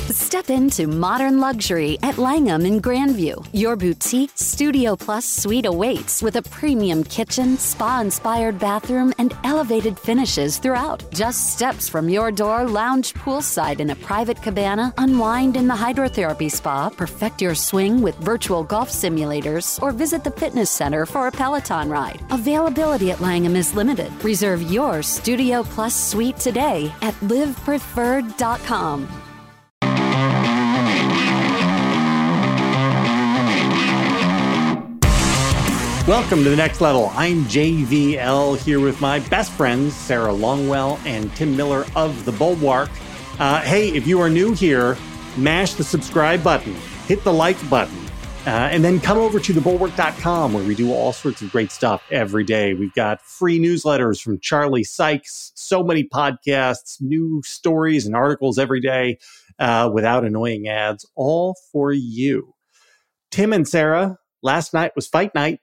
Step into modern luxury at Langham in Grandview. Your boutique Studio Plus suite awaits with a premium kitchen, spa-inspired bathroom, and elevated finishes throughout. Just steps from your door, lounge poolside in a private cabana, unwind in the hydrotherapy spa, perfect your swing with virtual golf simulators, or visit the fitness center for a Peloton ride. Availability at Langham is limited. Reserve your Studio Plus suite today at livepreferred.com. Welcome to The Next Level. I'm JVL here with my best friends, Sarah Longwell and Tim Miller of The Bulwark. Hey, if you are new here, mash the subscribe button, hit the like button, and then come over to thebulwark.com where we do all sorts of great stuff every day. We've got free newsletters from Charlie Sykes, so many podcasts, new stories and articles every day without annoying ads, all for you. Tim and Sarah, last night was fight night.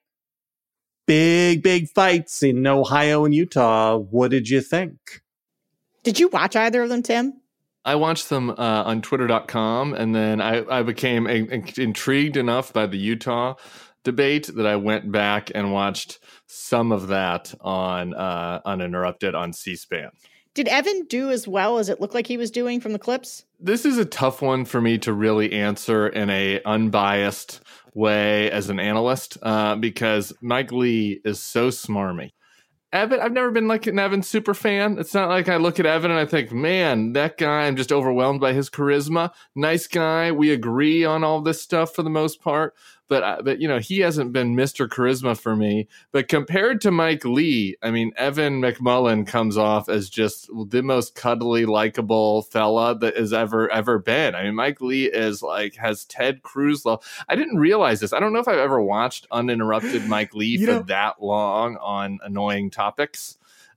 Big fights in Ohio and Utah. What did you think? Did you watch either of them, Tim? I watched them on Twitter.com, and then I became intrigued enough by the Utah debate that I went back and watched some of that on Uninterrupted on C-SPAN. Did Evan do as well as it looked like he was doing from the clips? This is a tough one for me to really answer in a unbiased way as an analyst because Mike Lee is so smarmy. Evan, I've never been like an Evan super fan. It's not like I look at Evan and I think, man, that guy, I'm just overwhelmed by his charisma. Nice guy. We agree on all this stuff for the most part. But you know, he hasn't been Mr. Charisma for me. But compared to Mike Lee, I mean, Evan McMullen comes off as just the most cuddly, likable fella that has ever been. I mean, Mike Lee is like, has Ted Cruz level. I didn't realize this. I don't know if I've ever watched Uninterrupted Mike Lee for that long on annoying topics.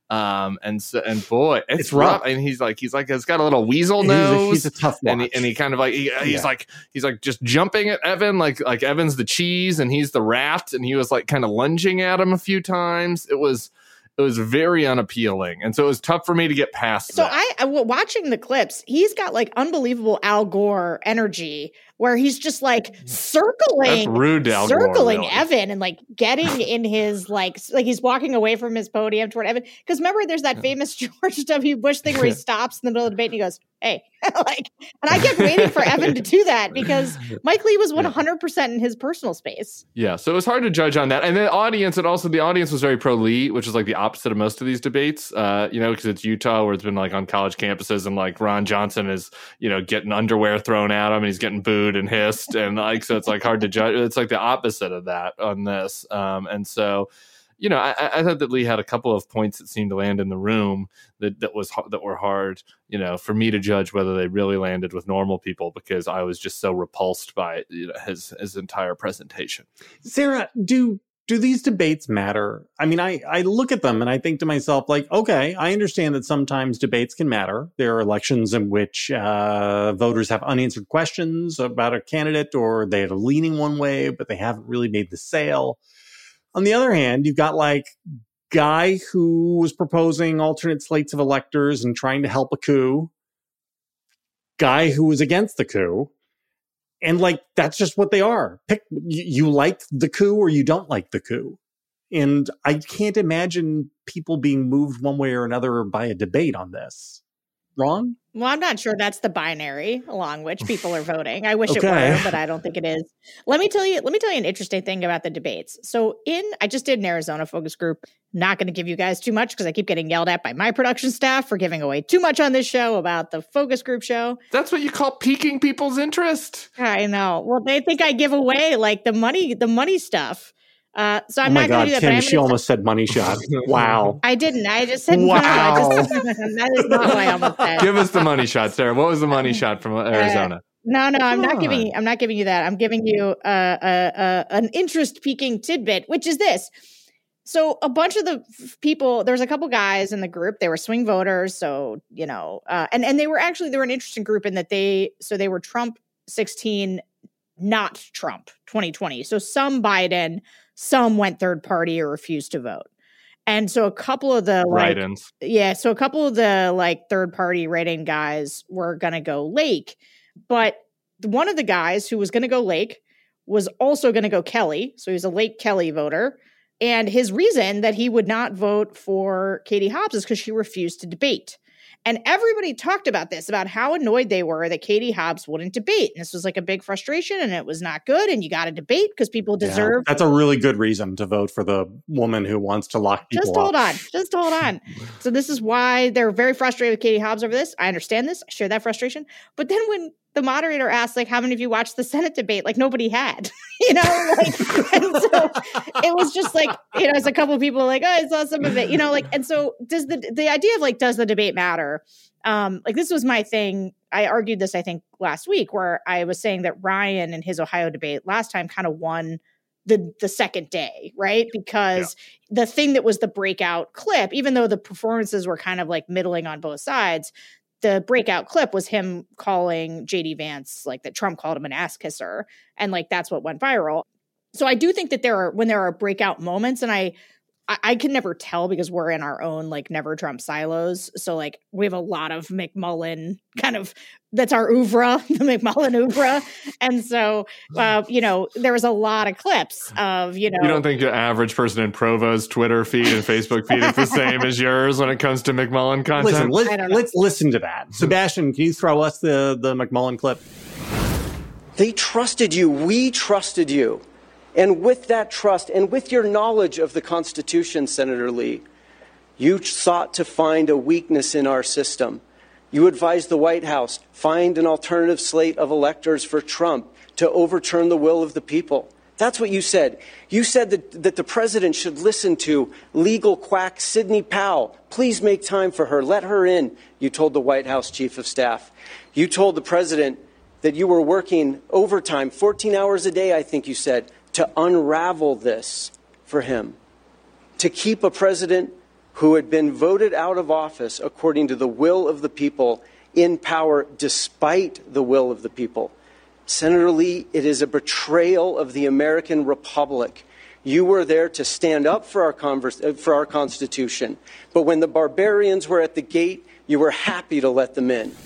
And boy, it's rough. And he's like, has got a little weasel nose. He's a tough watch. And he kind of like, he's like just jumping at Evan, like Evan's the cheese and he's the rat. And he was like kind of lunging at him a few times. It was very unappealing. And so it was tough for me to get past that. So watching the clips, he's got like unbelievable Al Gore energy where he's just like circling Al Gore, really. Evan and like getting in his like he's walking away from his podium toward Evan. Because remember, there's that famous George W. Bush thing where he stops in the middle of the debate and he goes, "Hey," like, and I kept waiting for Evan to do that because Mike Lee was 100% in his personal space. Yeah, so it was hard to judge on that. And the audience was very pro Lee, which is like the opposite of most of these debates, because it's Utah where it's been like on college campuses and like Ron Johnson is, getting underwear thrown at him and he's getting booed and hissed and like, so it's like hard to judge. It's like the opposite of that on this. And so, I thought that Lee had a couple of points that seemed to land in the room that were hard, for me to judge whether they really landed with normal people because I was just so repulsed by his entire presentation. Sarah, do these debates matter? I mean, I look at them and I think to myself, like, okay, I understand that sometimes debates can matter. There are elections in which voters have unanswered questions about a candidate or they're leaning one way, but they haven't really made the sale. On the other hand, you've got like guy who was proposing alternate slates of electors and trying to help a coup, guy who was against the coup. And like, that's just what they are. Pick, you like the coup or you don't like the coup. And I can't imagine people being moved one way or another by a debate on this. Wrong? Well, I'm not sure that's the binary along which people are voting. I wish it were, but I don't think it is. Let me tell you an interesting thing about the debates. So I just did an Arizona focus group. Not going to give you guys too much because I keep getting yelled at by my production staff for giving away too much on this show about the focus group show. That's what you call piquing people's interest. I know. Well, they think I give away like the money stuff. So I'm not going to do that. Tim, she almost said money shot. Wow. I didn't. I just said wow. No. That is not what I almost said. Give us the money shot, Sarah. What was the money shot from Arizona? No, I'm not giving you that. I'm giving you an interest-piquing tidbit, which is this. So a bunch of the people, there's a couple guys in the group. They were swing voters, so and they were an interesting group in that they were Trump 16, not Trump 2020. So some Biden. Some went third party or refused to vote. And so a couple of the write-ins. third party write-in guys were going to go Lake. But one of the guys who was going to go Lake was also going to go Kelly. So he was a Lake Kelly voter. And his reason that he would not vote for Katie Hobbs is because she refused to debate. And everybody talked about this, about how annoyed they were that Katie Hobbs wouldn't debate. And this was like a big frustration and it was not good. And you got to debate because people deserve. That's a really good reason to vote for the woman who wants to lock people up. Just hold on. So this is why they're very frustrated with Katie Hobbs over this. I understand this. I share that frustration. But then when the moderator asked, like, how many of you watched the Senate debate? Like, nobody had, and so it was just like, it's a couple of people like, oh, I saw some of it, and so does the idea of like, does the debate matter? Like, this was my thing. I argued this, I think, last week, where I was saying that Ryan in his Ohio debate last time kind of won the second day, right? Because the thing that was the breakout clip, even though the performances were kind of like middling on both sides, the breakout clip was him calling JD Vance, like that Trump called him an ass kisser. And like, that's what went viral. So I do think that when there are breakout moments, and I can never tell because we're in our own like never Trump silos. So like we have a lot of McMullen that's our oeuvre, the McMullen oeuvre. And so, there was a lot of clips of, You don't think the average person in Provo's Twitter feed and Facebook feed is the same as yours when it comes to McMullen content? Let's listen to that. Sebastian, can you throw us the McMullen clip? They trusted you. We trusted you. And with that trust and with your knowledge of the Constitution, Senator Lee, you sought to find a weakness in our system. You advised the White House, find an alternative slate of electors for Trump to overturn the will of the people. That's what you said. You said that the president should listen to legal quack Sidney Powell. Please make time for her. Let her in, you told the White House chief of staff. You told the president that you were working overtime, 14 hours a day, I think you said, to unravel this for him, to keep a president who had been voted out of office according to the will of the people in power despite the will of the people. Senator Lee, it is a betrayal of the American Republic. You were there to stand up for our Constitution, but when the barbarians were at the gate, you were happy to let them in.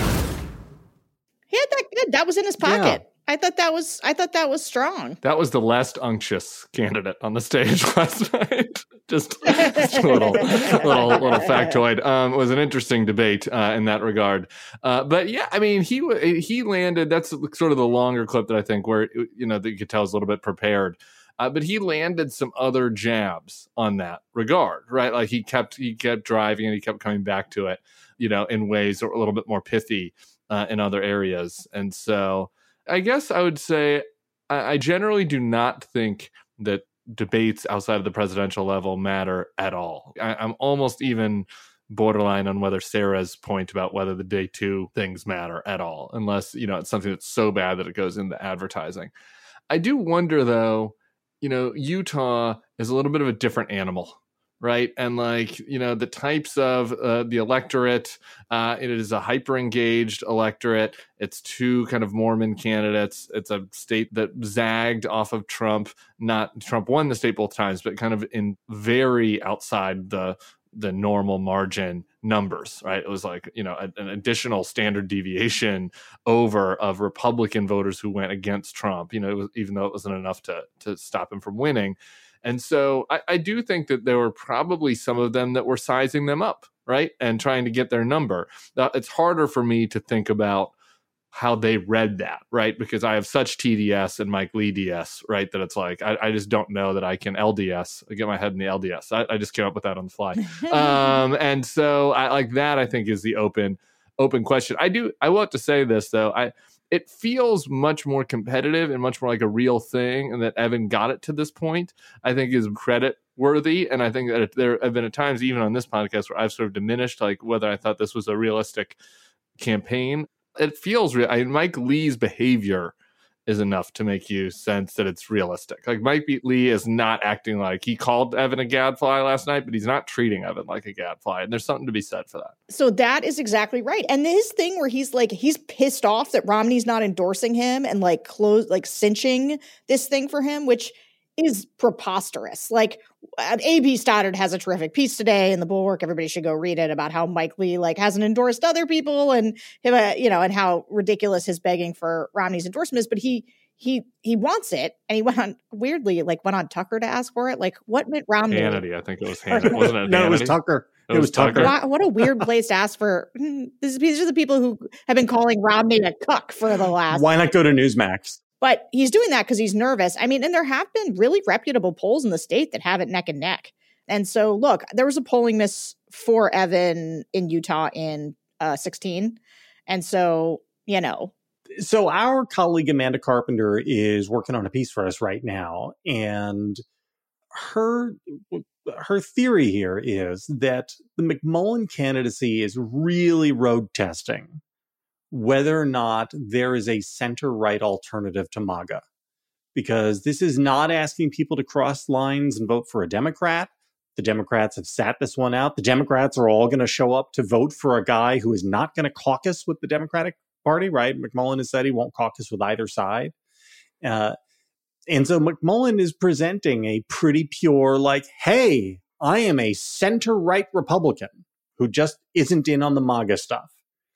He had that good. That was in his pocket. Yeah. I thought that was strong. That was the less unctuous candidate on the stage last night. just a little factoid. It was an interesting debate in that regard. But yeah, I mean, he landed. That's sort of the longer clip that I think where that you could tell is a little bit prepared. But he landed some other jabs on that regard, right? Like he kept driving and he kept coming back to it, in ways that were a little bit more pithy in other areas, and so. I guess I would say I generally do not think that debates outside of the presidential level matter at all. I'm almost even borderline on whether Sarah's point about whether the day two things matter at all, unless, it's something that's so bad that it goes into advertising. I do wonder, though, Utah is a little bit of a different animal. Right. And the types of the electorate, it is a hyper engaged electorate. It's two kind of Mormon candidates. It's a state that zagged off of Trump. Not Trump won the state both times, but kind of in very outside the normal margin numbers. Right. It was like, an additional standard deviation over of Republican voters who went against Trump, even though it wasn't enough to stop him from winning. And so I do think that there were probably some of them that were sizing them up, right, and trying to get their number. Now, it's harder for me to think about how they read that, right, because I have such TDS and Mike Lee DS, right, that it's like I just don't know that I can LDS. I get my head in the LDS. I just came up with that on the fly. And so I like that, I think, is the open question. I will have to say this, though. It feels much more competitive and much more like a real thing, and that Evan got it to this point, I think, is credit worthy. And I think that there have been at times, even on this podcast, where I've sort of diminished like whether I thought this was a realistic campaign. It feels real. Mike Lee's behavior is enough to make you sense that it's realistic. Like Mike Lee is not acting like he called Evan a gadfly last night, but he's not treating Evan like a gadfly. And there's something to be said for that. So that is exactly right. And his thing where he's pissed off that Romney's not endorsing him and cinching this thing for him, which is preposterous. Like A.B. Stoddard has a terrific piece today in the Bulwark. Everybody should go read it about how Mike Lee like hasn't endorsed other people and him, and how ridiculous his begging for Romney's endorsement is. But he wants it, and he went on Tucker to ask for it. Like, what Mitt Romney? Hannity, I think it was Hannity, wasn't it? No, it was Tucker. It was Tucker. What a weird place to ask for. These are the people who have been calling Romney a cuck for the last. Why not go to Newsmax? But he's doing that because he's nervous. I mean, and there have been really reputable polls in the state that have it neck and neck. And so, look, there was a polling miss for Evan in Utah in 2016. And so, So our colleague Amanda Carpenter is working on a piece for us right now. And her theory here is that the McMullin candidacy is really road testing whether or not there is a center-right alternative to MAGA. Because this is not asking people to cross lines and vote for a Democrat. The Democrats have sat this one out. The Democrats are all going to show up to vote for a guy who is not going to caucus with the Democratic Party, right? McMullin has said he won't caucus with either side. And so McMullin is presenting a pretty pure, like, hey, I am a center-right Republican who just isn't in on the MAGA stuff.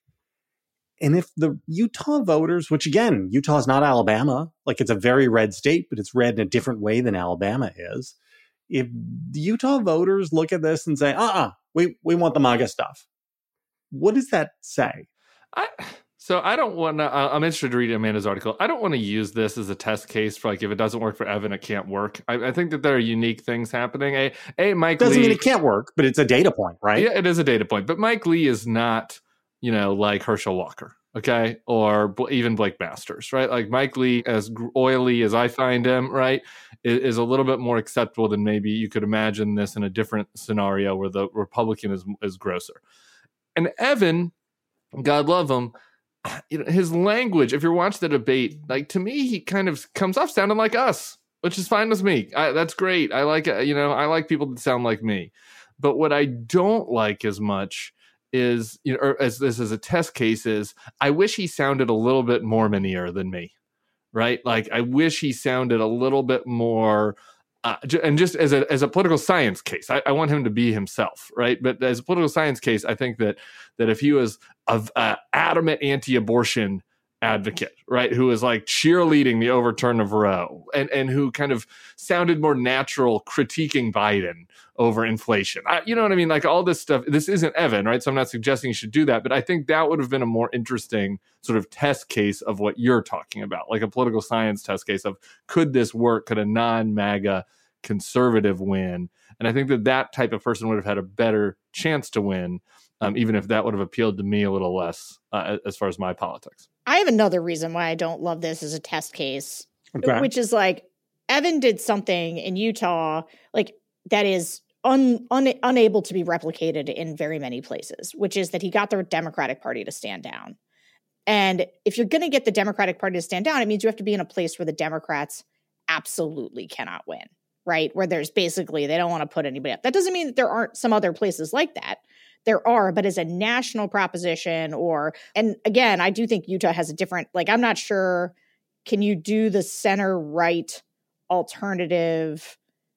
And if the Utah voters, which again, Utah is not Alabama, like it's a very red state, but it's red in a different way than Alabama is. If the Utah voters look at this and say, we want the MAGA stuff, what does that say? So I don't want to, I'm interested to read Amanda's article. I don't want to use this as a test case for like, if it doesn't work for Evan, it can't work. I think that there are unique things happening. Mike doesn't Lee, mean it can't work, but it's a data point, right? Yeah, it is a data point. But Mike Lee is not, like Herschel Walker, okay? Or even Blake Masters, right? Like Mike Lee, as oily as I find him, right, is a little bit more acceptable than maybe you could imagine this in a different scenario where the Republican is grosser. And Evan, God love him, his language, if you're watching the debate, like to me, he kind of comes off sounding like us, which is fine with me. That's great. I like, I like people that sound like me. But what I don't like as much is, or as this is a test case, is I wish he sounded a little bit Mormonier than me, right? Like I wish he sounded a little bit more, and just as a political science case, I want him to be himself, right? But as a political science case, I think that if he was an adamant anti-abortion advocate, right, who was like cheerleading the overturn of Roe, and who kind of sounded more natural critiquing Biden over inflation, you know what I mean? Like all this stuff, this isn't Evan, right? So I'm not suggesting you should do that, but I think that would have been a more interesting sort of test case of what you're talking about, like a political science test case of, could this work? Could a non-MAGA conservative win? And I think that type of person would have had a better chance to win, even if that would have appealed to me a little less as far as my politics. I have another reason why I don't love this as a test case, Okay. which is like Evan did something in Utah like that is unable to be replicated in very many places, which is that he got the Democratic Party to stand down. And if you're going to get the Democratic Party to stand down, it means you have to be in a place where the Democrats absolutely cannot win, right? Where there's basically, they don't want to put anybody up. That doesn't mean that there aren't some other places like that. There are, but as a national proposition and again, I do think Utah has a different, like, I'm not sure, can you do the center-right alternative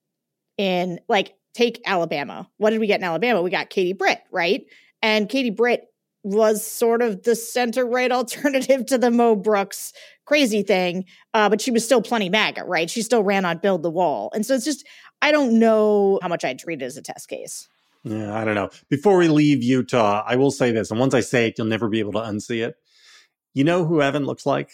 in, like, take Alabama. What did we get in Alabama? We got Katie Britt, right? And Katie Britt was sort of the center-right alternative to the Mo Brooks crazy thing, but she was still plenty MAGA, right? She still ran on Build the Wall. And so it's just, I don't know how much I'd treat it as a test case. Yeah, I don't know. Before we leave Utah, I will say this, and once I say it, you'll never be able to unsee it. You know who Evan looks like?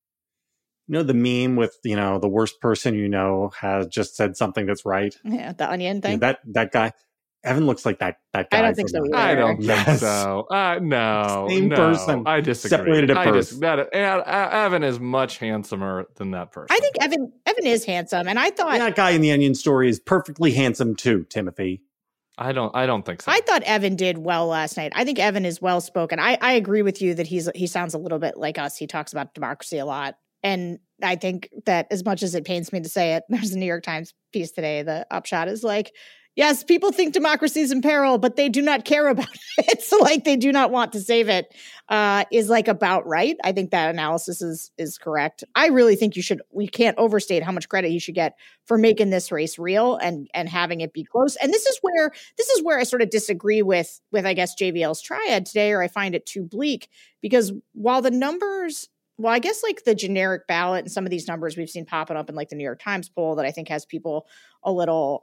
You know the meme with, the worst person has just said something that's right? Yeah, the onion thing. That guy. Evan looks like that guy. I don't think so either. I don't think so. No. Same person. I disagree. Separated at birth. Evan is much handsomer than that person. I think Evan is handsome, and I thought that guy in the Onion story is perfectly handsome too, Timothy. I don't think so. I thought Evan did well last night. I think Evan is well spoken. I agree with you that he sounds a little bit like us. He talks about democracy a lot. And I think that as much as it pains me to say it, there's a New York Times piece today. The upshot is like, Yes, people think democracy is in peril, but they do not care about it. So like they do not want to save it, is like about right. I think that analysis is correct. I really think we can't overstate how much credit he should get for making this race real and having it be close. And this is where I sort of disagree with I guess JVL's triad today, or I find it too bleak, because while the numbers, well, I guess like the generic ballot and some of these numbers we've seen popping up in like the New York Times poll that I think has people a little,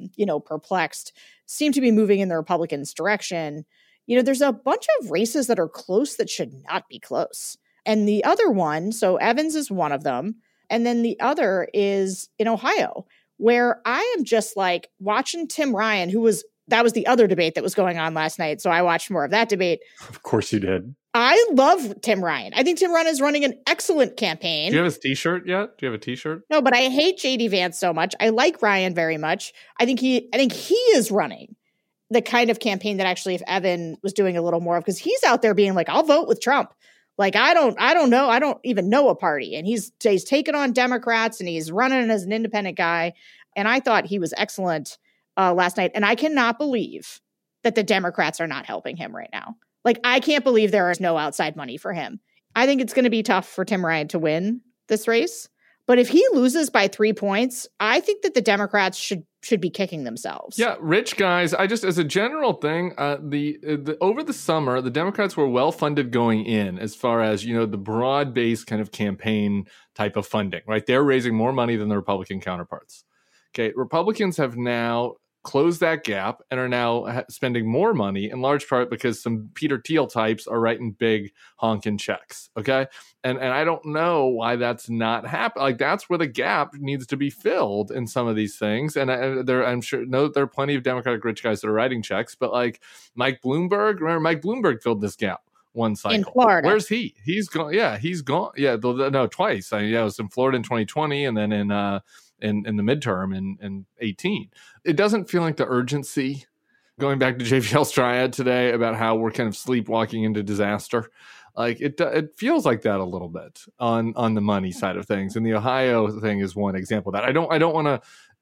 perplexed, seem to be moving in the Republicans' direction. There's a bunch of races that are close that should not be close. And the other one, so Evans is one of them. And then the other is in Ohio, where I am just like watching Tim Ryan, that was the other debate that was going on last night. So I watched more of that debate. Of course you did. I love Tim Ryan. I think Tim Ryan is running an excellent campaign. Do you have his t-shirt yet? Do you have a t-shirt? No, but I hate JD Vance so much. I like Ryan very much. I think he is running the kind of campaign that actually if Evan was doing a little more of, because he's out there being like, I'll vote with Trump. Like, I don't know. I don't even know a party. And he's taken on Democrats and he's running as an independent guy. And I thought he was excellent last night. And I cannot believe that the Democrats are not helping him right now. Like, I can't believe there is no outside money for him. I think it's going to be tough for Tim Ryan to win this race. But if he loses by 3 points, I think that the Democrats should be kicking themselves. Yeah, rich guys. I just, as a general thing, the over the summer, the Democrats were well funded going in, as far as the broad based kind of campaign type of funding. Right, they're raising more money than the Republican counterparts. Okay, Republicans have now closed that gap and are now spending more money, in large part because some Peter Thiel types are writing big honking checks. Okay. And I don't know why that's not happening. Like, that's where the gap needs to be filled in some of these things. And I'm sure there are plenty of Democratic rich guys that are writing checks, but like Mike Bloomberg filled this gap one cycle. In Florida. Where's he? He's gone. Yeah, he's gone. Yeah. No, twice. I was in Florida in 2020 and then in the midterm in 18. It doesn't feel like the urgency, going back to JVL's triad today about how we're kind of sleepwalking into disaster. Like it feels like that a little bit on the money side of things. And the Ohio thing is one example of that. I don't want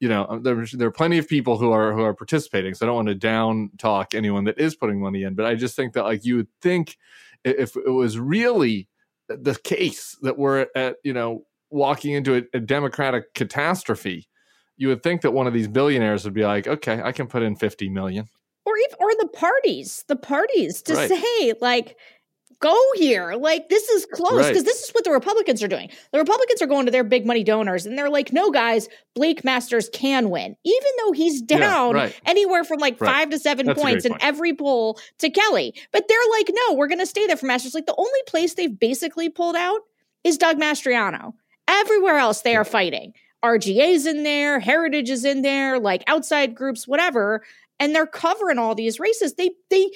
to, there are plenty of people who are participating. So I don't want to down talk anyone that is putting money in, but I just think that like you would think if it was really the case that we're at, walking into a democratic catastrophe, you would think that one of these billionaires would be like, okay, I can put in 50 million. Or the parties to right. say like, go here. Like, this is close, because this is what the Republicans are doing. The Republicans are going to their big money donors and they're like, no, guys, Blake Masters can win, even though he's down anywhere from like 5 to 7 points in every poll to Kelly. But they're like, no, we're going to stay there for Masters. Like, the only place they've basically pulled out is Doug Mastriano. Everywhere else they are fighting. RGA's in there, Heritage is in there, like outside groups, whatever. And they're covering all these races. They gave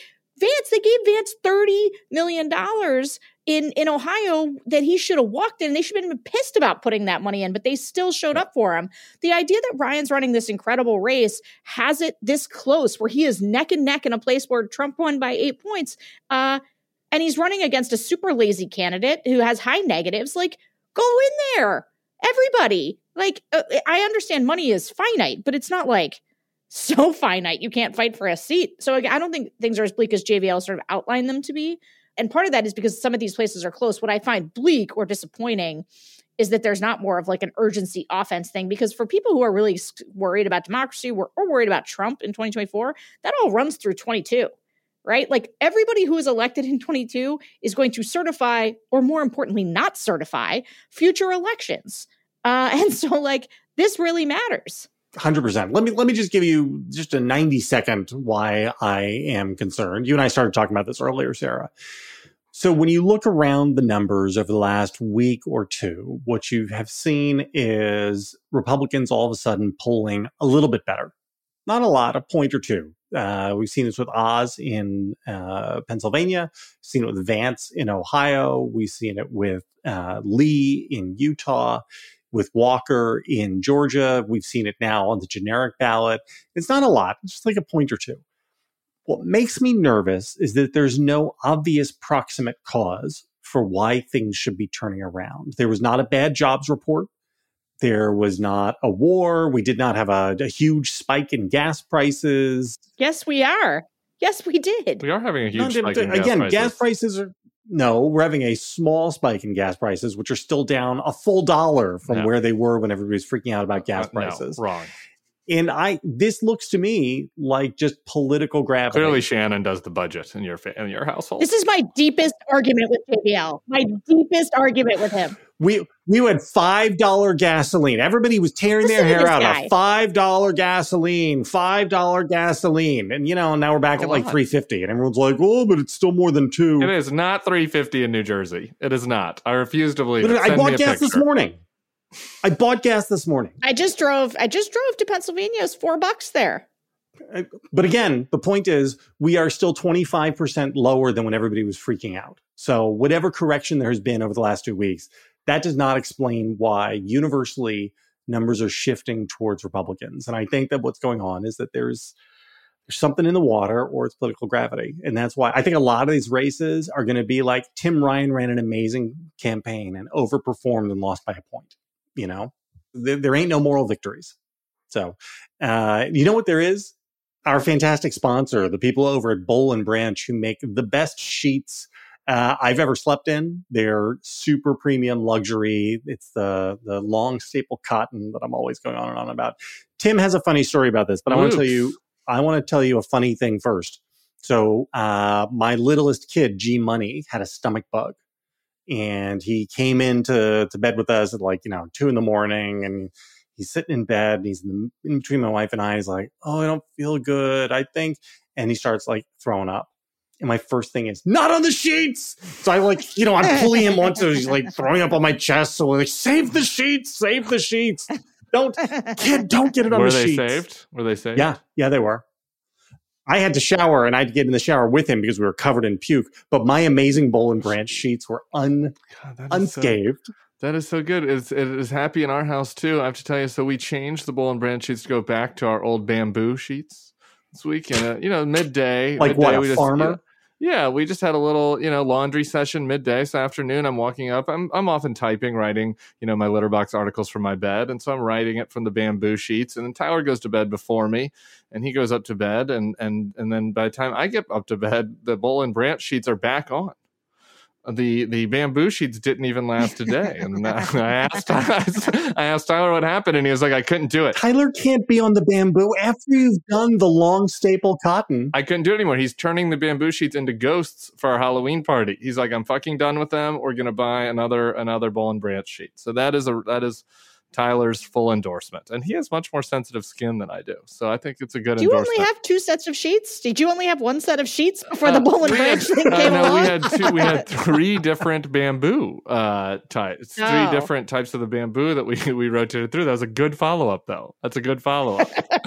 Vance $30 million in Ohio that he should have walked in. They should have been pissed about putting that money in, but they still showed up for him. The idea that Ryan's running this incredible race, has it this close where he is neck and neck in a place where Trump won by 8 points, and he's running against a super lazy candidate who has high negatives, like, go in there, everybody. Like, I understand money is finite, but it's not like so finite you can't fight for a seat. So I don't think things are as bleak as JVL sort of outlined them to be. And part of that is because some of these places are close. What I find bleak or disappointing is that there's not more of like an urgency offense thing, because for people who are really worried about democracy or worried about Trump in 2024, that all runs through 22. Right? Like, everybody who is elected in 22 is going to certify, or more importantly, not certify future elections. And so like, this really matters. 100%. Let me just give you just a 90-second why I am concerned. You and I started talking about this earlier, Sarah. So when you look around the numbers over the last week or two, what you have seen is Republicans all of a sudden polling a little bit better. Not a lot, a point or two. We've seen this with Oz in Pennsylvania, seen it with Vance in Ohio, we've seen it with Lee in Utah, with Walker in Georgia, we've seen it now on the generic ballot. It's not a lot, it's just like a point or two. What makes me nervous is that there's no obvious proximate cause for why things should be turning around. There was not a bad jobs report. There was not a war. We did not have a huge spike in gas prices. Yes, we are. Yes, we did. We are having a huge spike in gas prices. Again, gas prices are... No, we're having a small spike in gas prices, which are still down a full $1 from where they were when everybody was freaking out about gas prices. No, wrong. And this looks to me like just political gravity. Clearly, Shannon does the budget in your household. This is my deepest argument with JBL. My deepest argument with him. We had $5 gasoline. Everybody was tearing their hair out about $5 gasoline, $5 gasoline. And, now we're back at like $3.50. And everyone's like, oh, but it's still more than $2. It is not $3.50 in New Jersey. It is not. I refuse to believe it. I bought gas this morning. I just drove to Pennsylvania. It's $4 there. But again, the point is we are still 25% lower than when everybody was freaking out. So whatever correction there has been over the last 2 weeks, that does not explain why universally numbers are shifting towards Republicans. And I think that what's going on is that there's something in the water or it's political gravity. And that's why I think a lot of these races are going to be like Tim Ryan ran an amazing campaign and overperformed and lost by a point. There ain't no moral victories. So, you know what there is? Our fantastic sponsor, the people over at Boll & Branch, who make the best sheets I've ever slept in. They're super premium luxury. It's the long staple cotton that I'm always going on and on about. Tim has a funny story about this, but I want to tell you a funny thing first. So my littlest kid, G Money, had a stomach bug. And he came into bed with us at 2 a.m. and he's sitting in bed and he's in between my wife and I. He's like, oh, I don't feel good, I think. And he starts throwing up. And my first thing is, not on the sheets. So I'm pulling him onto, he's throwing up on my chest. So we're save the sheets. Don't get it on the sheets. Were they saved? Yeah, they were. I had to shower and I had to get in the shower with him because we were covered in puke. But my amazing Boll & Branch sheets were unscathed. That is so good. It is happy in our house too. I have to tell you. So we changed the Boll & Branch sheets to go back to our old bamboo sheets this week. And midday, a farmer. Yeah, we just had a little, laundry session midday. So afternoon, I'm walking up. I'm often typing, writing, my Litterbox articles from my bed. And so I'm writing it from the bamboo sheets. And then Tyler goes to bed before me. And he goes up to bed. And then by the time I get up to bed, the Boll & Branch sheets are back on. The bamboo sheets didn't even last a day. And I asked Tyler what happened, and he was like, I couldn't do it. Tyler can't be on the bamboo after you've done the long staple cotton. I couldn't do it anymore. He's turning the bamboo sheets into ghosts for our Halloween party. He's like, I'm fucking done with them. We're going to buy another Boll & Branch sheet. So that is Tyler's full endorsement. And he has much more sensitive skin than I do. So I think it's a good endorsement. Do you only have 2 sets of sheets? Did you only have 1 set of sheets before the Boll & Branch thing came along? We had 3 different bamboo types. 3 different types of the bamboo that we rotated through. That was a good follow-up, though. That's a good follow-up.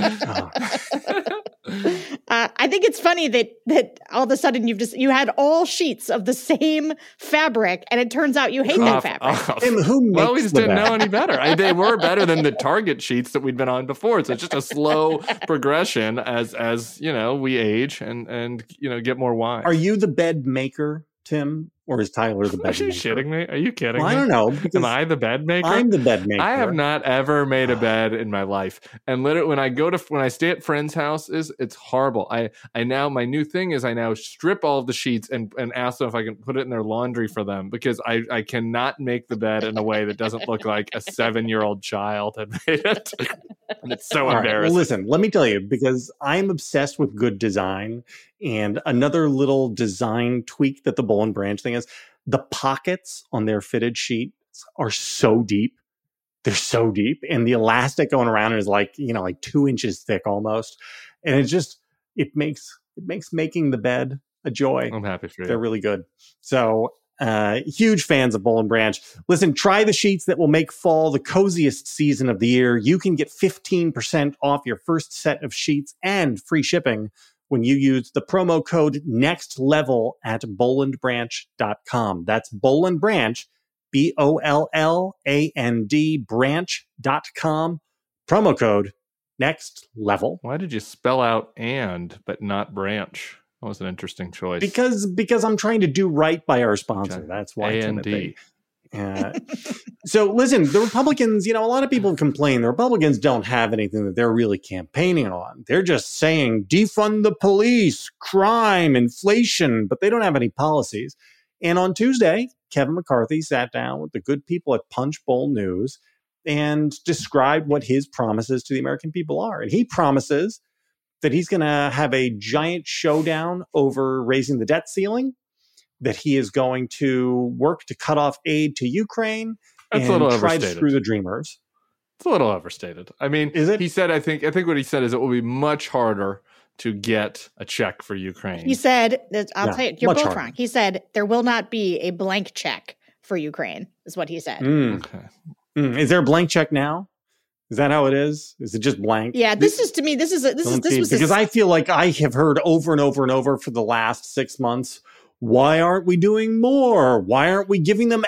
I think it's funny that all of a sudden you had all sheets of the same fabric, and it turns out you hate that fabric. We just didn't know any better. They were better than the Target sheets that we'd been on before. So it's just a slow progression as we age and get more wise. Are you the bed maker, Tim? Or is Tyler the bed maker? Are you shitting me? Are you kidding me? I don't know. Am I the bed maker? I'm the bed maker. I have not ever made a bed in my life. And literally, when I stay at friends' houses, it's horrible. I now, my new thing is I now strip all of the sheets and ask them if I can put it in their laundry for them, because I cannot make the bed in a way that doesn't look like a 7-year-old child had made it. And it's so embarrassing. Right. Well, listen, let me tell you, because I'm obsessed with good design. And another little design tweak that the Boll & Branch thing is, the pockets on their fitted sheets are so deep. They're so deep. And the elastic going around is like 2 inches thick almost. And it makes making the bed a joy. I'm happy for you. They're really good. So huge fans of Boll & Branch. Listen, try the sheets that will make fall the coziest season of the year. You can get 15% off your first set of sheets and free shipping when you use the promo code NEXTLEVEL at bollandbranch.com. That's Boll & Branch, BOLLAND branch.com. Promo code NEXTLEVEL. Why did you spell out "and" but not "branch"? That was an interesting choice. Because I'm trying to do right by our sponsor. Okay. That's why. A&D. So listen, the Republicans, a lot of people complain the Republicans don't have anything that they're really campaigning on. They're just saying defund the police, crime, inflation, but they don't have any policies. And on Tuesday, Kevin McCarthy sat down with the good people at Punchbowl News and described what his promises to the American people are. And he promises that he's going to have a giant showdown over raising the debt ceiling, that he is going to work to cut off aid to Ukraine, That's and a little try overstated. to screw the Dreamers. It's a little overstated. I mean, is it? He said, I think what he said is it will be much harder to get a check for Ukraine. He said, I'll tell you, you're both harder. wrong. He said there will not be a blank check for Ukraine, is what he said. Okay. Is there a blank check now? Is that how it is? Is it just blank? Yeah, this was because I feel like I have heard over and over and over for the last 6 months, why aren't we doing more? Why aren't we giving them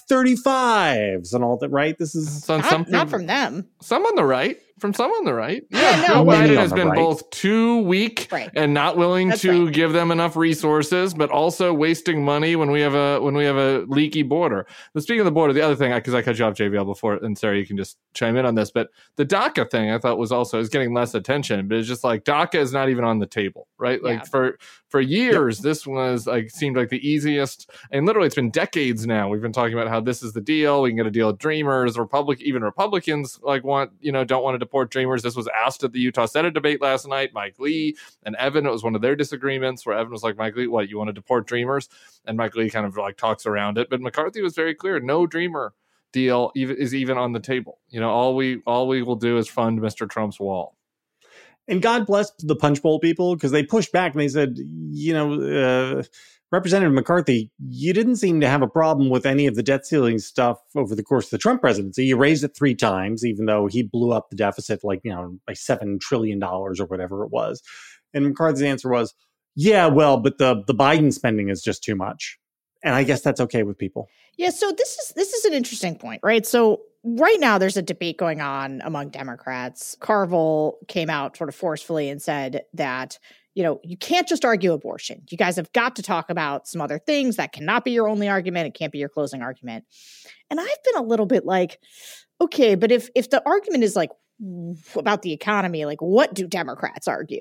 F-35s and all that, right? This is not from them. Some on the right. From some on the right. Yeah, Joe Biden has been right. both too weak and not willing to give them enough resources, but also wasting money when we have a leaky border. But speaking of the border, the other thing, because I cut you off, JVL, before, and Sarah, you can just chime in on this, but the DACA thing I thought is getting less attention, but it's just like DACA is not even on the table, right? Like for years, this was seemed like the easiest, and literally it's been decades now. We've been talking about how this is the deal. We can get a deal with Dreamers. Even Republicans don't want to deport Dreamers. This was asked at the Utah Senate debate last night. Mike Lee and Evan, it was one of their disagreements where Evan was like, Mike Lee, what, you want to deport Dreamers? And Mike Lee kind of talks around it. But McCarthy was very clear. No Dreamer deal is even on the table. All we will do is fund Mr. Trump's wall. And God bless the Punchbowl people, because they pushed back and they said, Representative McCarthy, you didn't seem to have a problem with any of the debt ceiling stuff over the course of the Trump presidency. You raised it 3 times, even though he blew up the deficit by $7 trillion or whatever it was. And McCarthy's answer was, yeah, well, but the Biden spending is just too much. And I guess that's okay with people. Yeah, so this is an interesting point, right? So right now there's a debate going on among Democrats. Carville came out sort of forcefully and said that, you can't just argue abortion. You guys have got to talk about some other things. That cannot be your only argument. It can't be your closing argument. And I've been a little bit like, okay, but if the argument is about the economy, what do Democrats argue?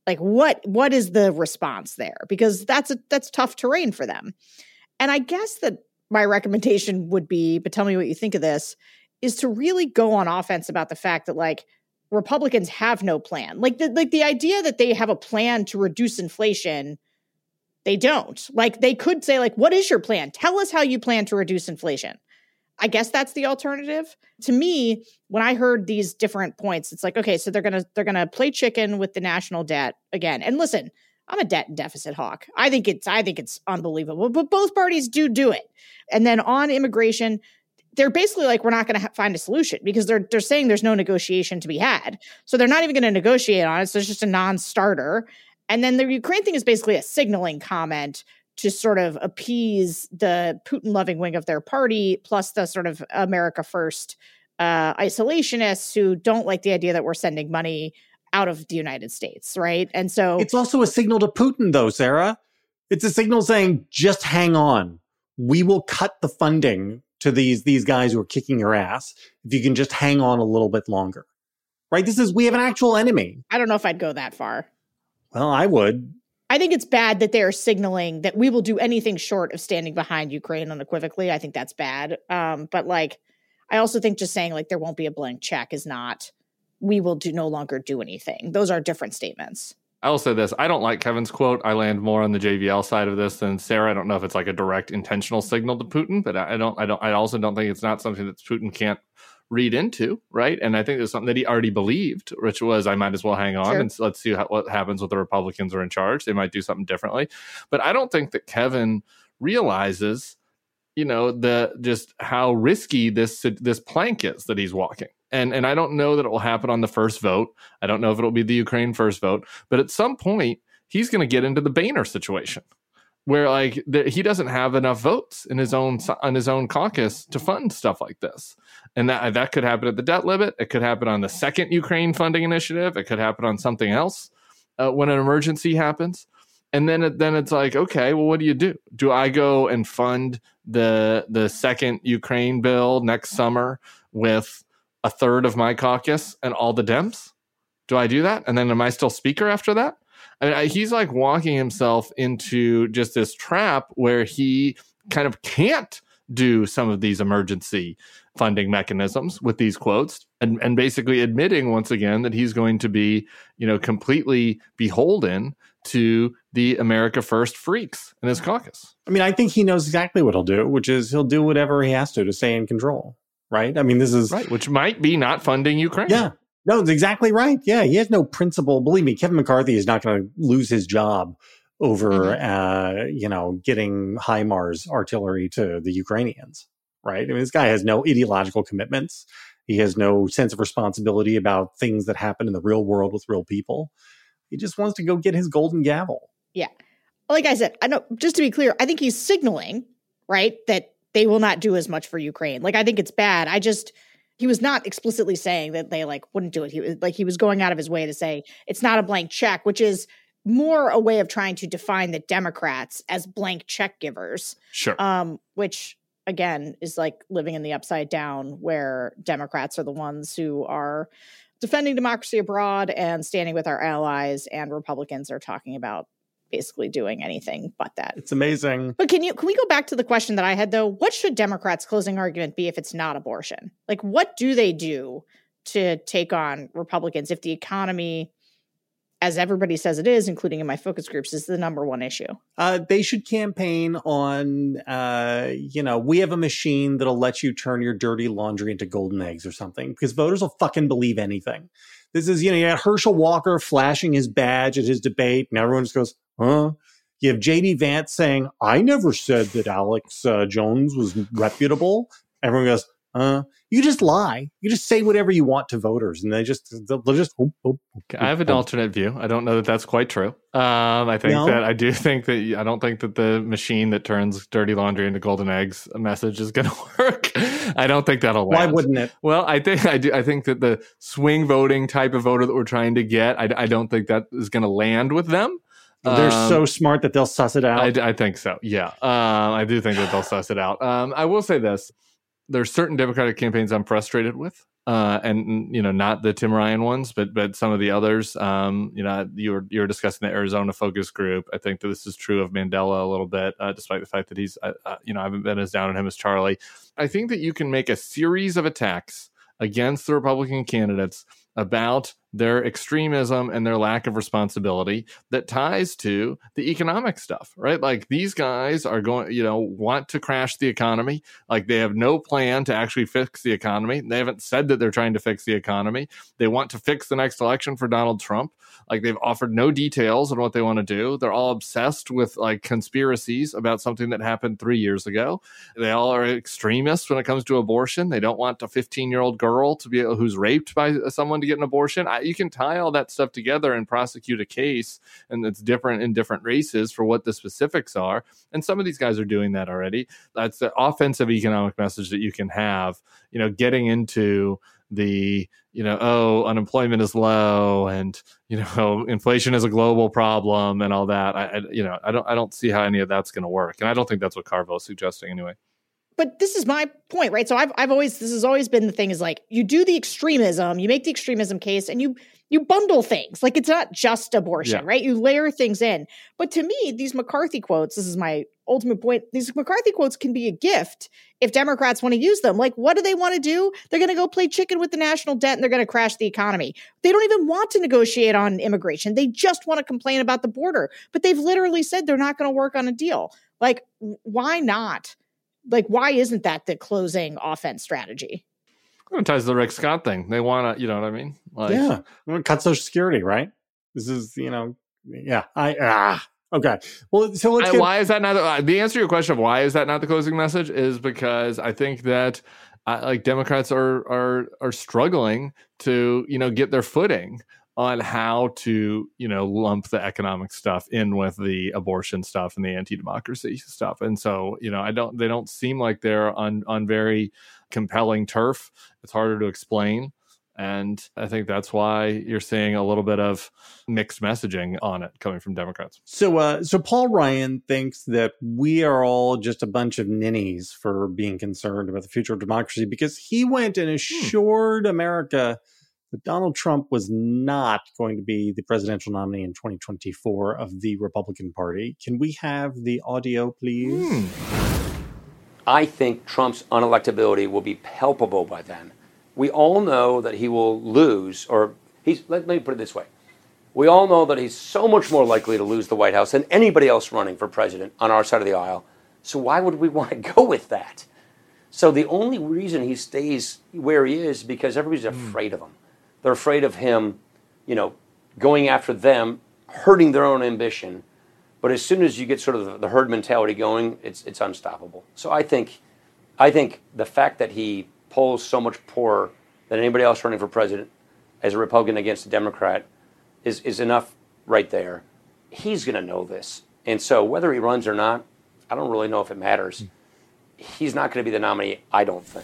What is the response there? Because that's tough terrain for them. And I guess that my recommendation would be, but tell me what you think of this, is to really go on offense about the fact that Republicans have no plan. The idea that they have a plan to reduce inflation, they don't. They could say, what is your plan? Tell us how you plan to reduce inflation. I guess that's the alternative. To me, when I heard these different points, it's okay, so they're gonna play chicken with the national debt again. And listen, I'm a debt and deficit hawk. I think it's unbelievable, but both parties do it. And then on immigration, they're basically we're not going to find a solution, because they're saying there's no negotiation to be had. So they're not even going to negotiate on it. So it's just a non-starter. And then the Ukraine thing is basically a signaling comment to sort of appease the Putin-loving wing of their party, plus the sort of America First isolationists who don't like the idea that we're sending money out of the United States, right? And so it's also a signal to Putin, though, Sarah. It's a signal saying, just hang on. We will cut the funding to these guys who are kicking your ass if you can just hang on a little bit longer. Right? We have an actual enemy. I don't know if I'd go that far. Well, I would. I think it's bad that they're signaling that we will do anything short of standing behind Ukraine unequivocally. I think that's bad. But I also think just saying there won't be a blank check is not, we will no longer do anything. Those are different statements. I will say this. I don't like Kevin's quote. I land more on the JVL side of this than Sarah. I don't know if it's a direct intentional signal to Putin, but I also don't think it's not something that Putin can't read into, right? And I think there's something that he already believed, which was, I might as well hang on and let's see what happens when the Republicans are in charge. They might do something differently. But I don't think that Kevin realizes, just how risky this plank is that he's walking. And I don't know that it will happen on the first vote. I don't know if it'll be the Ukraine first vote. But at some point, he's going to get into the Boehner situation, where he doesn't have enough votes in his own caucus to fund stuff like this. And that could happen at the debt limit. It could happen on the second Ukraine funding initiative. It could happen on something else when an emergency happens. And then it's okay, well, what do? Do I go and fund the second Ukraine bill next summer with a third of my caucus and all the Dems? Do I do that? And then am I still speaker after that? I mean, he's like walking himself into just this trap where he kind of can't do some of these emergency funding mechanisms with these quotes, and basically admitting once again that he's going to be, completely beholden to the America First freaks in his caucus. I mean, I think he knows exactly what he'll do, which is he'll do whatever he has to stay in control, right? I mean, this is... Right, which might be not funding Ukraine. Yeah. No, it's exactly right. Yeah, he has no principle. Believe me, Kevin McCarthy is not going to lose his job over, getting HIMARS artillery to the Ukrainians, right? I mean, this guy has no ideological commitments. He has no sense of responsibility about things that happen in the real world with real people. He just wants to go get his golden gavel. Yeah. Like I said, I know, just to be clear, I think he's signaling, right, that they will not do as much for Ukraine. Like, I think it's bad. He was not explicitly saying that they wouldn't do it. He was going out of his way to say it's not a blank check, which is more a way of trying to define the Democrats as blank check givers. Sure. Which again is like living in the upside down, where Democrats are the ones who are defending democracy abroad and standing with our allies, and Republicans are talking about basically doing anything but that. It's amazing. But can we go back to the question that I had, though? What should Democrats' closing argument be if it's not abortion? Like, what do they do to take on Republicans if the economy, as everybody says it is, including in my focus groups, is the number one issue? They should campaign on, we have a machine that'll let you turn your dirty laundry into golden eggs or something, because voters will fucking believe anything. This is, you had Herschel Walker flashing his badge at his debate, and everyone just goes, huh? You have J.D. Vance saying, I never said that Alex Jones was reputable. Everyone goes, you just lie. You just say whatever you want to voters, and they'll just. I have an alternate view. I don't know that that's quite true. I don't think that the machine that turns dirty laundry into golden eggs message is going to work. I don't think that'll land. Why wouldn't it? Well, I think that the swing voting type of voter that we're trying to get, I don't think that is going to land with them. They're so smart that they'll suss it out. I think so. Yeah. I do think that they'll suss it out. I will say this. There's certain Democratic campaigns I'm frustrated with, and not the Tim Ryan ones, but some of the others. You were discussing the Arizona focus group. I think that this is true of Mandela a little bit, despite the fact that he's, I haven't been as down on him as Charlie. I think that you can make a series of attacks against the Republican candidates about their extremism and their lack of responsibility that ties to the economic stuff, right? Like, these guys are going, want to crash the economy. Like, they have no plan to actually fix the economy. They haven't said that they're trying to fix the economy. They want to fix the next election for Donald Trump. Like, they've offered no details on what they want to do. They're all obsessed with conspiracies about something that happened 3 years ago. They all are extremists when it comes to abortion. They don't want a 15-year-old girl to be who's raped by someone to get an abortion. You can tie all that stuff together and prosecute a case, and it's different in different races for what the specifics are. And some of these guys are doing that already. That's the offensive economic message that you can have, getting into the, unemployment is low and, inflation is a global problem and all that. I don't see how any of that's going to work. And I don't think that's what Carville is suggesting anyway. But this is my point, right? So this has always been the thing is you do the extremism, you make the extremism case, and you bundle things. Like, it's not just abortion, right? You layer things in. But to me, these McCarthy quotes, this is my ultimate point, these McCarthy quotes can be a gift if Democrats want to use them. Like, what do they want to do? They're going to go play chicken with the national debt, and they're going to crash the economy. They don't even want to negotiate on immigration. They just want to complain about the border. But they've literally said they're not going to work on a deal. Like, why not? Like, why isn't that the closing offense strategy? It ties to the Rick Scott thing. They want to, you know what I mean? Like, yeah. We want to cut Social Security, right? This is, okay. Well, so let's why is that not the answer to your question of why is that not the closing message is because I think that Democrats are struggling to, get their footing on how to, lump the economic stuff in with the abortion stuff and the anti-democracy stuff. And so, they don't seem like they're on very compelling turf. It's harder to explain. And I think that's why you're seeing a little bit of mixed messaging on it coming from Democrats. So Paul Ryan thinks that we are all just a bunch of ninnies for being concerned about the future of democracy because he went and assured America that Donald Trump was not going to be the presidential nominee in 2024 of the Republican Party. Can we have the audio, please? I think Trump's unelectability will be palpable by then. We all know that he will lose, or let me put it this way. We all know that he's so much more likely to lose the White House than anybody else running for president on our side of the aisle. So why would we want to go with that? So the only reason he stays where he is because everybody's afraid of him. They're afraid of him, going after them, hurting their own ambition. But as soon as you get sort of the herd mentality going, it's unstoppable. So I think the fact that he polls so much poorer than anybody else running for president as a Republican against a Democrat is enough right there. He's going to know this. And so whether he runs or not, I don't really know if it matters. He's not going to be the nominee, I don't think.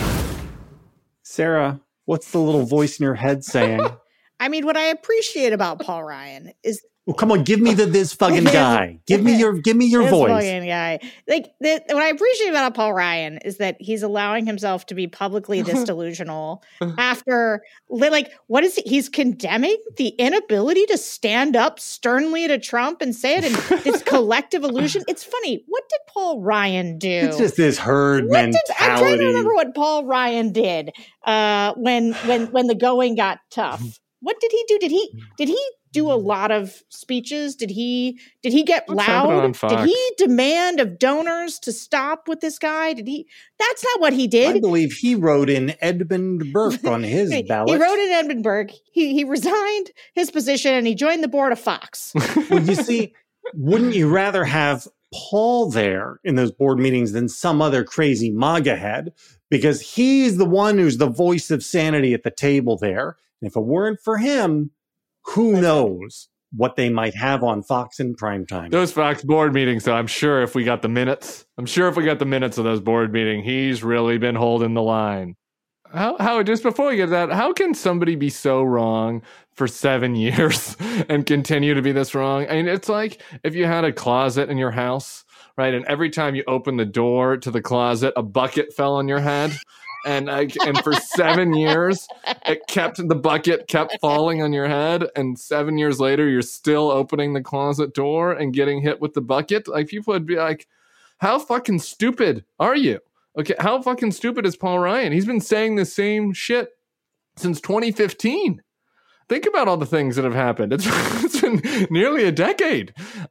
Sarah, what's the little voice in your head saying? I mean, what I appreciate about Paul Ryan is... Well, come on, give me this fucking guy. Give me your this voice. Fucking guy. What I appreciate about Paul Ryan is that he's allowing himself to be publicly this delusional after, what is he? He's condemning the inability to stand up sternly to Trump and say it in this collective illusion. It's funny. What did Paul Ryan do? It's just this herd mentality. I'm trying to remember what Paul Ryan did when the going got tough. What did he do? Did he do a lot of speeches? Did he get loud? Did he demand of donors to stop with this guy? That's not what he did. I believe he wrote in Edmund Burke on his ballot. He wrote in Edmund Burke. He resigned his position and he joined the board of Fox. Well, you see, wouldn't you rather have Paul there in those board meetings than some other crazy MAGA head? Because he's the one who's the voice of sanity at the table there. And if it weren't for him, who knows what they might have on Fox in primetime. Those Fox board meetings, though, I'm sure if we got the minutes of those board meetings, he's really been holding the line. How just before we get to that, how can somebody be so wrong for 7 years and continue to be this wrong? I mean, it's like if you had a closet in your house, right? And every time you open the door to the closet, a bucket fell on your head. And for 7 years, the bucket kept falling on your head. And 7 years later, you're still opening the closet door and getting hit with the bucket. Like, people would be like, how fucking stupid are you? Okay, how fucking stupid is Paul Ryan? He's been saying the same shit since 2015. Think about all the things that have happened. It's been nearly a decade.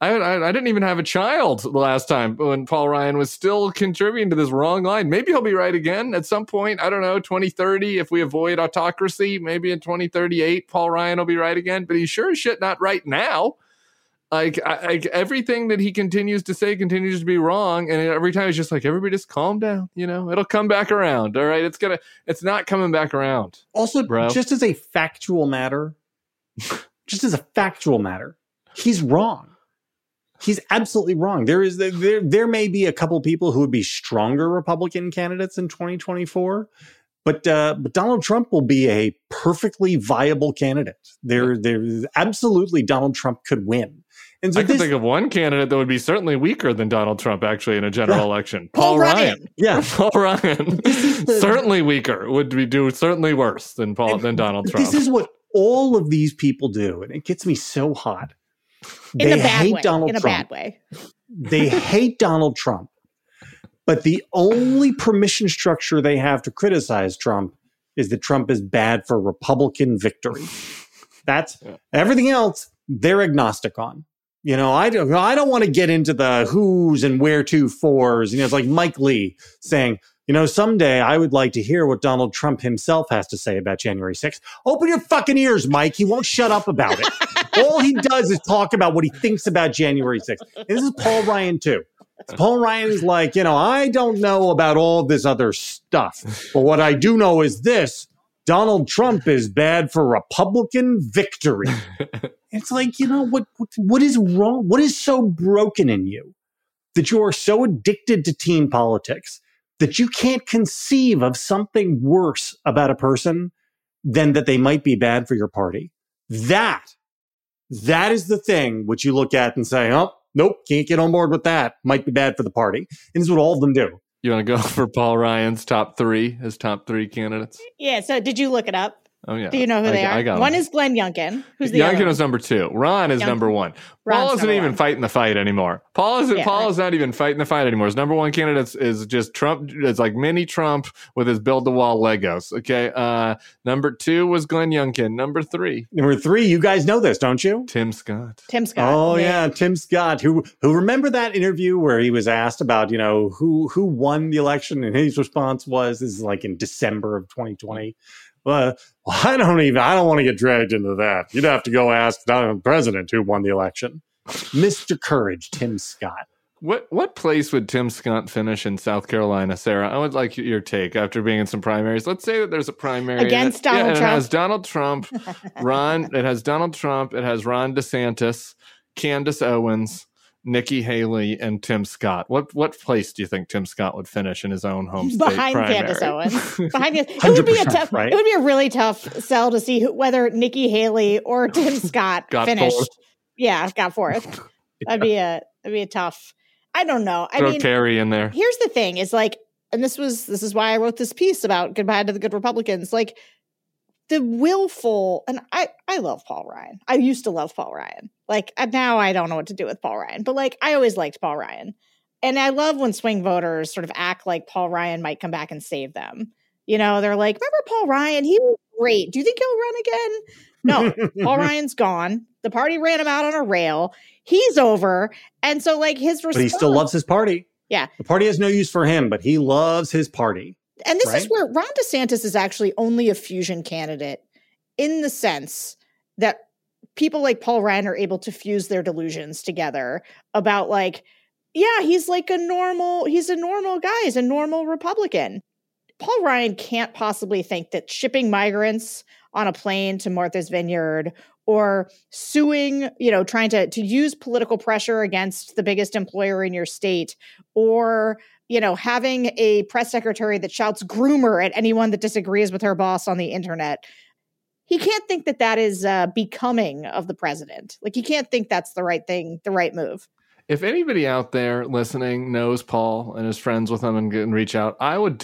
I didn't even have a child the last time when Paul Ryan was still contributing to this wrong line. Maybe he'll be right again at some point. I don't know, 2030, if we avoid autocracy, maybe in 2038, Paul Ryan will be right again. But he's sure as shit not right now. Like everything that he continues to say continues to be wrong. And every time he's just like, everybody just calm down. It'll come back around. All right. It's not coming back around. Also, bro, just as a factual matter, he's wrong. He's absolutely wrong. There may be a couple people who would be stronger Republican candidates in 2024, but Donald Trump will be a perfectly viable candidate. There's absolutely Donald Trump could win. And so I can think of one candidate that would be certainly weaker than Donald Trump, actually, in a general election. Paul Ryan. Yeah. Paul Ryan. Certainly weaker. Would do certainly worse than Donald Trump. This is what all of these people do, and it gets me so hot. In a bad way. They hate Donald Trump, but the only permission structure they have to criticize Trump is that Trump is bad for Republican victory. That's everything else they're agnostic on. I don't want to get into the who's and where to fors. It's like Mike Lee saying, someday I would like to hear what Donald Trump himself has to say about January 6th. Open your fucking ears, Mike. He won't shut up about it. All he does is talk about what he thinks about January 6th. And this is Paul Ryan, too. Paul Ryan is like, I don't know about all this other stuff. But what I do know is this. Donald Trump is bad for Republican victory. It's like, what is wrong? What is so broken in you that you are so addicted to team politics that you can't conceive of something worse about a person then that they might be bad for your party. That is the thing which you look at and say, oh, nope, can't get on board with that. Might be bad for the party. And this is what all of them do. You want to go for Paul Ryan's top three, his top three candidates? Yeah, so did you look it up? Oh, yeah. Do you know who they are? I got one him. is Glenn Youngkin. Who's the other Youngkin was number 2. Ron is number 1. Paul isn't even fighting the fight anymore. Paul is not even fighting the fight anymore. His number 1 candidate is just Trump. It's like mini Trump with his build-the-wall Legos. Okay. Number 2 was Glenn Youngkin. Number 3, you guys know this, don't you? Tim Scott. Oh yeah, Tim Scott. Who remember that interview where he was asked about, who won the election, and his response was, this is like in December of 2020. Well, I don't want to get dragged into that. You'd have to go ask the president who won the election. Mr. Courage, Tim Scott. What place would Tim Scott finish in South Carolina, Sarah? I would like your take after being in some primaries. Let's say that there's a primary against Donald Trump. It has Donald Trump, It has Donald Trump. It has Ron DeSantis, Candace Owens, Nikki Haley, and Tim Scott. What place do you think Tim Scott would finish in his own home state behind primary? Candace Owens? It would be a tough. Right? It would be a really tough sell to see whether Nikki Haley or Tim Scott finished. Fourth. Yeah, got fourth. That'd be a tough. I don't know. I mean, Kerry in there. Here's the thing: is like, and this is why I wrote this piece about goodbye to the good Republicans. Like the willful, and I love Paul Ryan. I used to love Paul Ryan. Like now I don't know what to do with Paul Ryan, but like I always liked Paul Ryan. And I love when swing voters sort of act like Paul Ryan might come back and save them. They're like, remember Paul Ryan? He was great. Do you think he'll run again? No, Paul Ryan's gone. The party ran him out on a rail. He's over. And so like his response. But he still loves his party. Yeah. The party has no use for him, but he loves his party. And this is where Ron DeSantis is actually only a fusion candidate in the sense that people like Paul Ryan are able to fuse their delusions together about like, yeah, he's a normal guy. He's a normal Republican. Paul Ryan can't possibly think that shipping migrants on a plane to Martha's Vineyard or suing, trying to use political pressure against the biggest employer in your state, or, having a press secretary that shouts groomer at anyone that disagrees with her boss on the internet. He can't think that is becoming of the president. Like he can't think that's the right thing, the right move. If anybody out there listening knows Paul and is friends with him and reach out,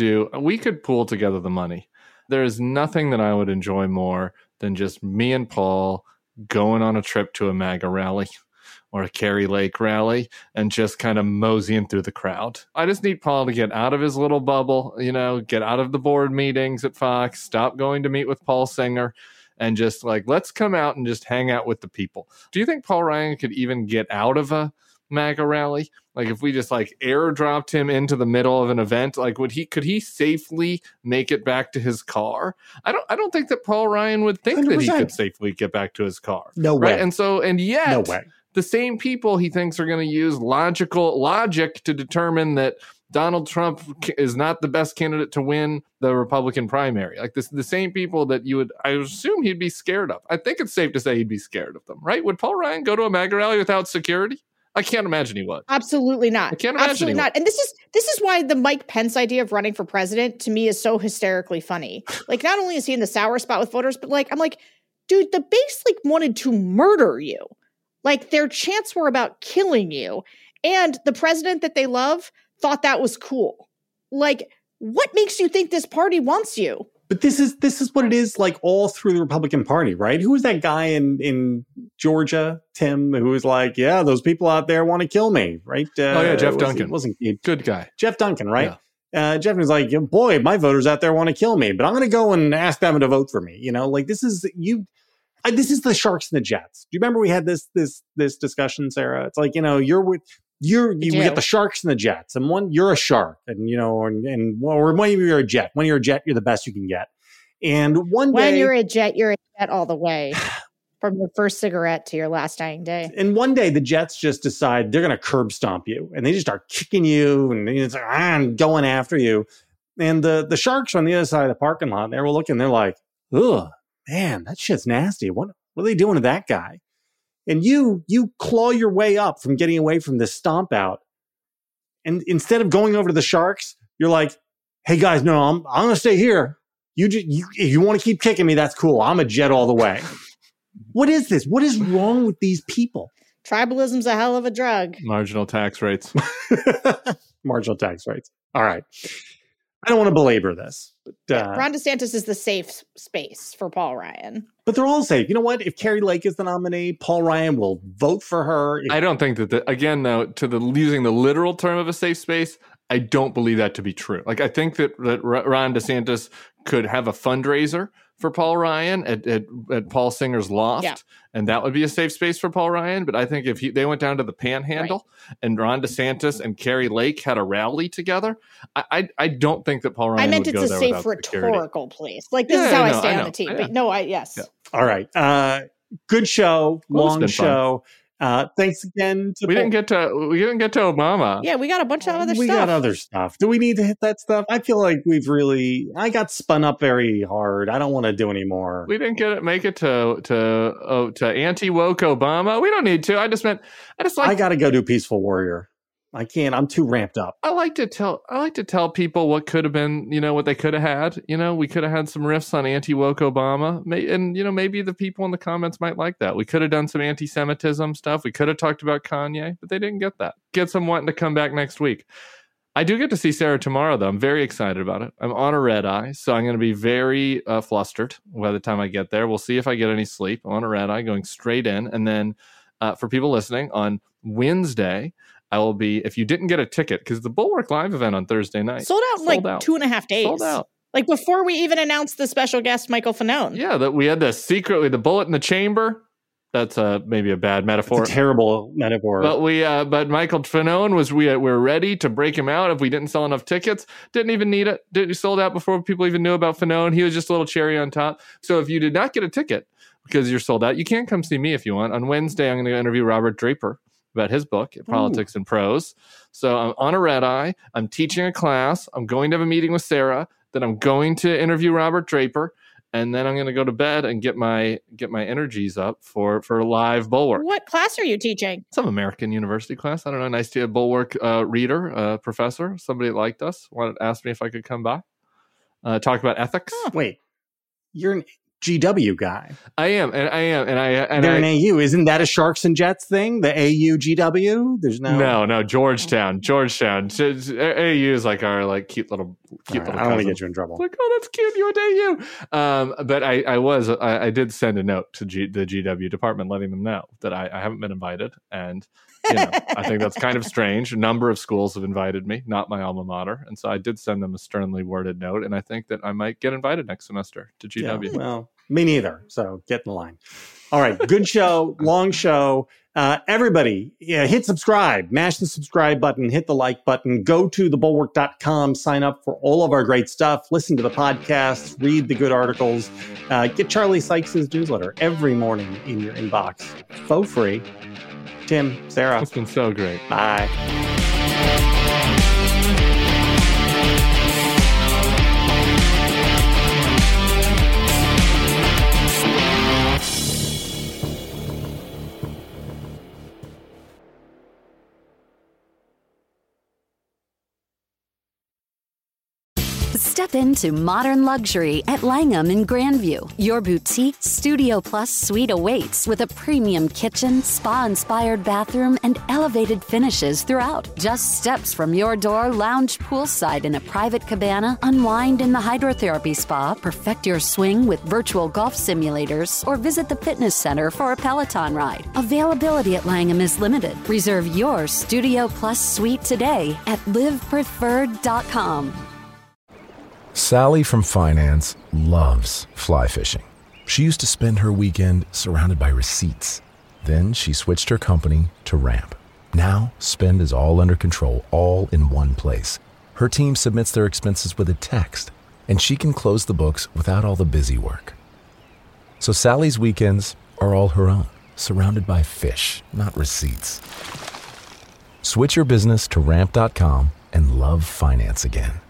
we could pool together the money. There is nothing that I would enjoy more than just me and Paul going on a trip to a MAGA rally or a Kerry Lake rally and just kind of moseying through the crowd. I just need Paul to get out of his little bubble, get out of the board meetings at Fox, stop going to meet with Paul Singer, and just like, let's come out and just hang out with the people. Do you think Paul Ryan could even get out of a MAGA rally? Like if we just like airdropped him into the middle of an event, like could he safely make it back to hiscar? I don't think that Paul Ryan would think 100%. That he could safely get back to his car. No way. Right? And yet no way. The same people he thinks are going to use logic to determine that Donald Trump is not the best candidate to win the Republican primary. Like the same people that I would assume he'd be scared of. I think it's safe to say he'd be scared of them, right? Would Paul Ryan go to a MAGA rally without security? I can't imagine he would. Absolutely not. I can't imagine Absolutely not. And this is why the Mike Pence idea of running for president to me is so hysterically funny. Like not only is he in the sour spot with voters, but like I'm like, dude, the base like wanted to murder you. Like their chants were about killing you. And the president that they love thought that was cool. Like, what makes you think this party wants you? But this is what it is like all through the Republican Party, right? Who was that guy in Georgia, Tim, who was like, yeah, those people out there want to kill me, right? Jeff Duncan. Wasn't good guy. Jeff Duncan, right? Yeah. Jeff was like, boy, my voters out there want to kill me, but I'm going to go and ask them to vote for me. Like this is the Sharks and the Jets. Do you remember we had this discussion, Sarah? It's like, you get the Sharks and the Jets, and you're a shark, and or when you're a jet. When you're a jet, you're the best you can get. And when you're a jet all the way, from your first cigarette to your last dying day. And one day the Jets just decide they're going to curb stomp you, and they just start kicking you, and it's like I'm going after you. And the Sharks are on the other side of the parking lot. They were looking, they're like, ugh, man, that shit's nasty. What are they doing to that guy? And you claw your way up from getting away from this stomp out. And instead of going over to the Sharks, you're like, hey guys, no, I'm going to stay here. if you want to keep kicking me, that's cool. I'm a Jet all the way. What is this? What is wrong with these people? Tribalism's a hell of a drug. Marginal tax rates. Marginal tax rates. All right. I don't want to belabor this. But, Ron DeSantis is the safe space for Paul Ryan. But they're all safe. You know what? If Carrie Lake is the nominee, Paul Ryan will vote for her. I don't think that, again, though, using the literal term of a safe space, I don't believe that to be true. Like, I think that Ron DeSantis could have a fundraiser for Paul Ryan at Paul Singer's loft, and that would be a safe space for Paul Ryan. But I think if they went down to the Panhandle and Ron DeSantis and Carrie Lake had a rally together, I don't think that Paul Ryan. I meant would it's go a there safe rhetorical place. Like this is how I stay on the team. But no, yes. Yeah. All right. Good show. Long show. Thanks again. We didn't get to Obama. Yeah, we got a bunch of other stuff. We got other stuff. Do we need to hit that stuff? I feel like I got spun up very hard. I don't want to do any more. We didn't make it to anti-woke Obama. We don't need to. I got to go do Peaceful Warrior. I can't. I'm too ramped up. I like to tell people what could have been, what they could have had. We could have had some riffs on anti-woke Obama. And, maybe the people in the comments might like that. We could have done some anti-Semitism stuff. We could have talked about Kanye, but they didn't get that. Get some wanting to come back next week. I do get to see Sarah tomorrow, though. I'm very excited about it. I'm on a red eye, so I'm going to be very flustered by the time I get there. We'll see if I get any sleep. I'm on a red eye going straight in. And then for people listening, on Wednesday, I will be, if you didn't get a ticket, because the Bulwark Live event on Thursday night sold out in 2.5 days. Sold out. Like before we even announced the special guest, Michael Fanone. Yeah, that we had the bullet in the chamber. That's maybe a bad metaphor. It's a terrible metaphor. But but Michael Fanone we're ready to break him out if we didn't sell enough tickets. Didn't even need it. Sold out before people even knew about Fanone. He was just a little cherry on top. So if you did not get a ticket because you're sold out, you can come see me if you want. On Wednesday, I'm going to interview Robert Draper about his book, Politics and Prose. So I'm on a red eye. I'm teaching a class. I'm going to have a meeting with Sarah. Then I'm going to interview Robert Draper. And then I'm going to go to bed and get my energies up for live Bulwark. What class are you teaching? Some American university class. I don't know. Nice to have a Bulwark reader, professor. Somebody that liked us. Asked me if I could come by. Talk about ethics. Oh, wait, you're an GW guy. I am. And they're an AU. Isn't that a Sharks and Jets thing? The AU GW? There's no Georgetown. AU is like our cute little. I don't want to get you in trouble. Like, oh, that's cute. You at AU. But I did send a note to the GW department letting them know that I haven't been invited, and I think that's kind of strange. A number of schools have invited me, not my alma mater, and so I did send them a sternly worded note, and I think that I might get invited next semester to GW. Yeah, well, me neither. So get in the line. All right, good show, long show. Everybody, hit subscribe, mash the subscribe button, hit the like button, go to thebulwark.com, sign up for all of our great stuff, listen to the podcast, read the good articles, get Charlie Sykes' newsletter every morning in your inbox for free. Tim, Sarah. It's been so great. Bye. Step into modern luxury at Langham in Grandview. Your boutique Studio Plus suite awaits with a premium kitchen, spa-inspired bathroom, and elevated finishes throughout. Just steps from your door, lounge poolside in a private cabana, unwind in the hydrotherapy spa, perfect your swing with virtual golf simulators, or visit the fitness center for a Peloton ride. Availability at Langham is limited. Reserve your Studio Plus suite today at livepreferred.com. Sally from finance loves fly fishing. She used to spend her weekend surrounded by receipts. Then she switched her company to Ramp. Now, spend is all under control, all in one place. Her team submits their expenses with a text, and she can close the books without all the busy work. So Sally's weekends are all her own, surrounded by fish, not receipts. Switch your business to Ramp.com and love finance again.